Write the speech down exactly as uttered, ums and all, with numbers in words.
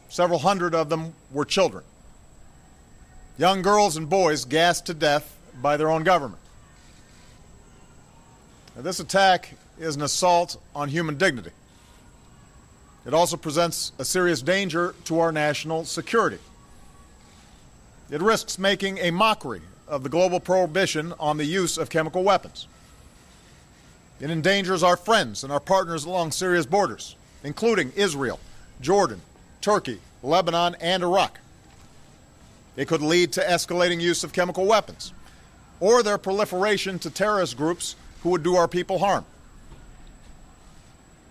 Several hundred of them were children. Young girls and boys gassed to death by their own government. Now, this attack is an assault on human dignity. It also presents a serious danger to our national security. It risks making a mockery of the global prohibition on the use of chemical weapons. It endangers our friends and our partners along Syria's borders, including Israel, Jordan, Turkey, Lebanon, and Iraq. It could lead to escalating use of chemical weapons or their proliferation to terrorist groups who would do our people harm.